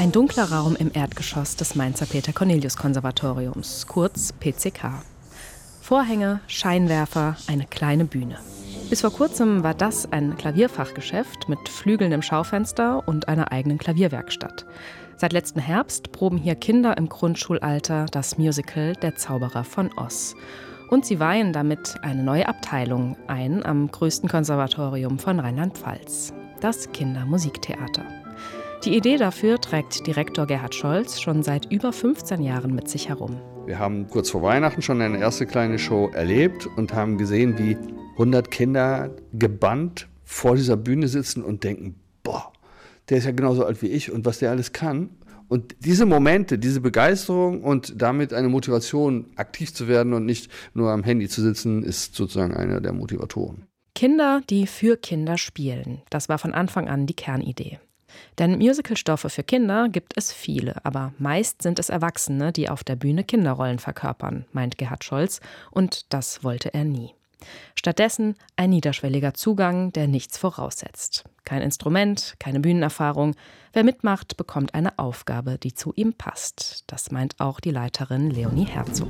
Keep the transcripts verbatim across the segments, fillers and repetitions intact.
Ein dunkler Raum im Erdgeschoss des Mainzer Peter-Cornelius-Konservatoriums, kurz P C K. Vorhänge, Scheinwerfer, eine kleine Bühne. Bis vor kurzem war das ein Klavierfachgeschäft mit Flügeln im Schaufenster und einer eigenen Klavierwerkstatt. Seit letzten Herbst proben hier Kinder im Grundschulalter das Musical Der Zauberer von Oz. Und sie weihen damit eine neue Abteilung ein am größten Konservatorium von Rheinland-Pfalz, das Kindermusiktheater. Die Idee dafür trägt Direktor Gerhard Scholz schon seit über fünfzehn Jahren mit sich herum. Wir haben kurz vor Weihnachten schon eine erste kleine Show erlebt und haben gesehen, wie hundert Kinder gebannt vor dieser Bühne sitzen und denken, boah, der ist ja genauso alt wie ich und was der alles kann. Und diese Momente, diese Begeisterung und damit eine Motivation, aktiv zu werden und nicht nur am Handy zu sitzen, ist sozusagen einer der Motivatoren. Kinder, die für Kinder spielen, das war von Anfang an die Kernidee. Denn Musicalstoffe für Kinder gibt es viele, aber meist sind es Erwachsene, die auf der Bühne Kinderrollen verkörpern, meint Gerhard Scholz, und das wollte er nie. Stattdessen ein niederschwelliger Zugang, der nichts voraussetzt. Kein Instrument, keine Bühnenerfahrung. Wer mitmacht, bekommt eine Aufgabe, die zu ihm passt. Das meint auch die Leiterin Leonie Herzog.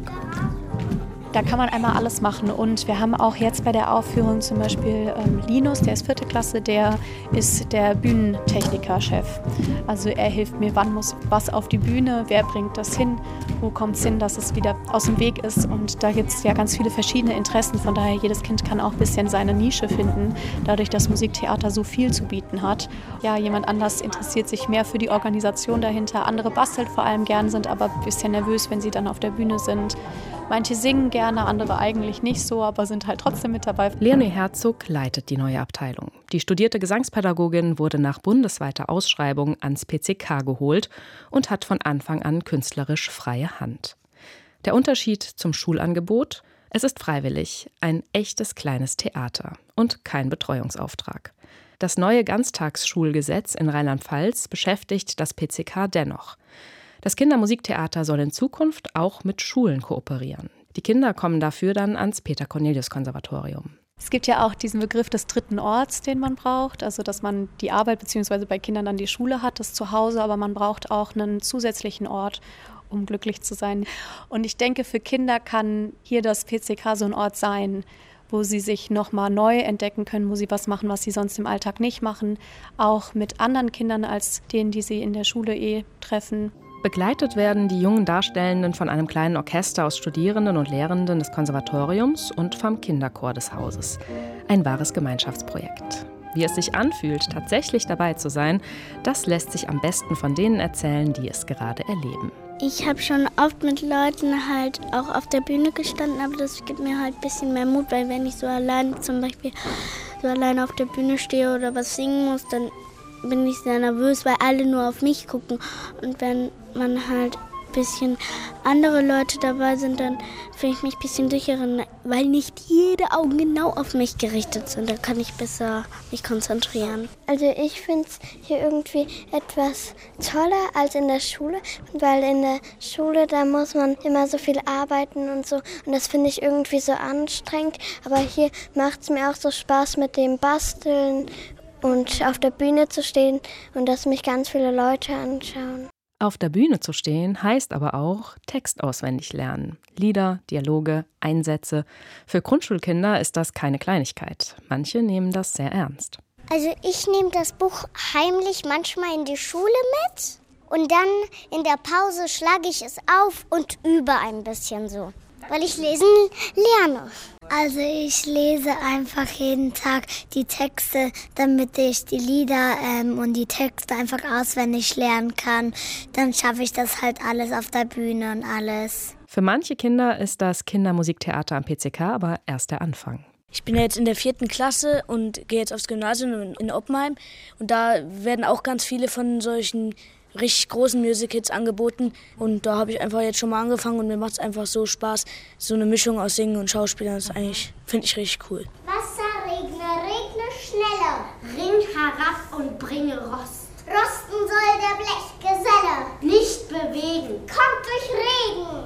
Da kann man einmal alles machen und wir haben auch jetzt bei der Aufführung zum Beispiel ähm, Linus, der ist vierte Klasse, der ist der Bühnentechniker-Chef. Also er hilft mir, wann muss was auf die Bühne, wer bringt das hin, wo kommt es hin, dass es wieder aus dem Weg ist. Und da gibt es ja ganz viele verschiedene Interessen, von daher jedes Kind kann auch ein bisschen seine Nische finden, dadurch, dass Musiktheater so viel zu bieten hat. Ja, jemand anders interessiert sich mehr für die Organisation dahinter, andere bastelt vor allem gern, sind aber ein bisschen nervös, wenn sie dann auf der Bühne sind. Manche singen gerne, andere eigentlich nicht so, aber sind halt trotzdem mit dabei. Leonie Herzog leitet die neue Abteilung. Die studierte Gesangspädagogin wurde nach bundesweiter Ausschreibung ans P C K geholt und hat von Anfang an künstlerisch freie Hand. Der Unterschied zum Schulangebot? Es ist freiwillig, ein echtes kleines Theater und kein Betreuungsauftrag. Das neue Ganztagsschulgesetz in Rheinland-Pfalz beschäftigt das P C K dennoch. Das Kindermusiktheater soll in Zukunft auch mit Schulen kooperieren. Die Kinder kommen dafür dann ans Peter-Cornelius-Konservatorium. Es gibt ja auch diesen Begriff des dritten Orts, den man braucht, also dass man die Arbeit bzw. bei Kindern dann die Schule hat, das Zuhause, aber man braucht auch einen zusätzlichen Ort, um glücklich zu sein. Und ich denke, für Kinder kann hier das P C K so ein Ort sein, wo sie sich nochmal neu entdecken können, wo sie was machen, was sie sonst im Alltag nicht machen, auch mit anderen Kindern als denen, die sie in der Schule eh treffen. Begleitet werden die jungen Darstellenden von einem kleinen Orchester aus Studierenden und Lehrenden des Konservatoriums und vom Kinderchor des Hauses. Ein wahres Gemeinschaftsprojekt. Wie es sich anfühlt, tatsächlich dabei zu sein, das lässt sich am besten von denen erzählen, die es gerade erleben. Ich habe schon oft mit Leuten halt auch auf der Bühne gestanden, aber das gibt mir halt ein bisschen mehr Mut, weil wenn ich so allein zum Beispiel so allein auf der Bühne stehe oder was singen muss, dann bin ich sehr nervös, weil alle nur auf mich gucken. Und wenn man halt ein bisschen andere Leute dabei sind, dann fühle ich mich ein bisschen sicherer, weil nicht jede Augen genau auf mich gerichtet sind. Da kann ich besser mich konzentrieren. Also ich finde es hier irgendwie etwas toller als in der Schule, weil in der Schule, da muss man immer so viel arbeiten und so. Und das finde ich irgendwie so anstrengend. Aber hier macht es mir auch so Spaß mit dem Basteln und auf der Bühne zu stehen und dass mich ganz viele Leute anschauen. Auf der Bühne zu stehen heißt aber auch Text auswendig lernen. Lieder, Dialoge, Einsätze. Für Grundschulkinder ist das keine Kleinigkeit. Manche nehmen das sehr ernst. Also ich nehme das Buch heimlich manchmal in die Schule mit und dann in der Pause schlage ich es auf und übe ein bisschen so, weil ich lesen lerne. Also ich lese einfach jeden Tag die Texte, damit ich die Lieder ähm, und die Texte einfach auswendig lernen kann. Dann schaffe ich das halt alles auf der Bühne und alles. Für manche Kinder ist das Kindermusiktheater am P C K aber erst der Anfang. Ich bin jetzt in der vierten Klasse und gehe jetzt aufs Gymnasium in Oppenheim. Und da werden auch ganz viele von solchen richtig großen Musicals angeboten und da habe ich einfach jetzt schon mal angefangen und mir macht es einfach so Spaß, so eine Mischung aus Singen und Schauspielern, das ist eigentlich, finde ich richtig cool. Wasser regne, regne schneller, ring herab und bringe Rost. Rosten soll der Blechgeselle, nicht bewegen, kommt durch Regen.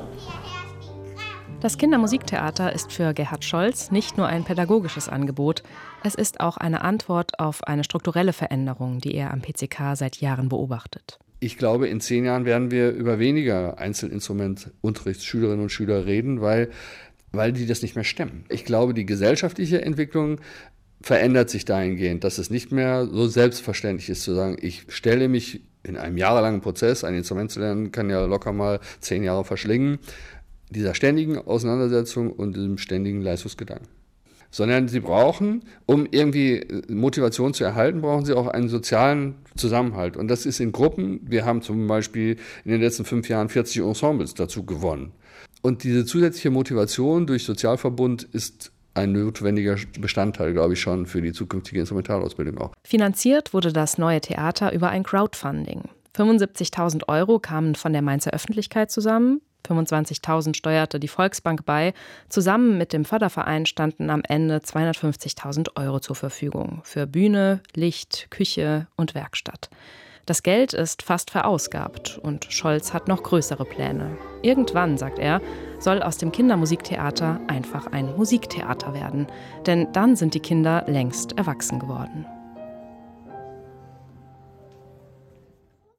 Das Kindermusiktheater ist für Gerhard Scholz nicht nur ein pädagogisches Angebot, es ist auch eine Antwort auf eine strukturelle Veränderung, die er am P C K seit Jahren beobachtet. Ich glaube, in zehn Jahren werden wir über weniger Einzelinstrumentunterrichtsschülerinnen und Schüler reden, weil, weil die das nicht mehr stemmen. Ich glaube, die gesellschaftliche Entwicklung verändert sich dahingehend, dass es nicht mehr so selbstverständlich ist zu sagen, ich stelle mich in einem jahrelangen Prozess, ein Instrument zu lernen, kann ja locker mal zehn Jahre verschlingen, dieser ständigen Auseinandersetzung und diesem ständigen Leistungsgedanken. Sondern sie brauchen, um irgendwie Motivation zu erhalten, brauchen sie auch einen sozialen Zusammenhalt. Und das ist in Gruppen. Wir haben zum Beispiel in den letzten fünf Jahren vierzig Ensembles dazu gewonnen. Und diese zusätzliche Motivation durch Sozialverbund ist ein notwendiger Bestandteil, glaube ich, schon für die zukünftige Instrumentalausbildung auch. Finanziert wurde das neue Theater über ein Crowdfunding. fünfundsiebzigtausend Euro kamen von der Mainzer Öffentlichkeit zusammen, fünfundzwanzigtausend steuerte die Volksbank bei. Zusammen mit dem Förderverein standen am Ende zweihundertfünfzigtausend Euro zur Verfügung für Bühne, Licht, Küche und Werkstatt. Das Geld ist fast verausgabt und Scholz hat noch größere Pläne. Irgendwann, sagt er, soll aus dem Kindermusiktheater einfach ein Musiktheater werden. Denn dann sind die Kinder längst erwachsen geworden.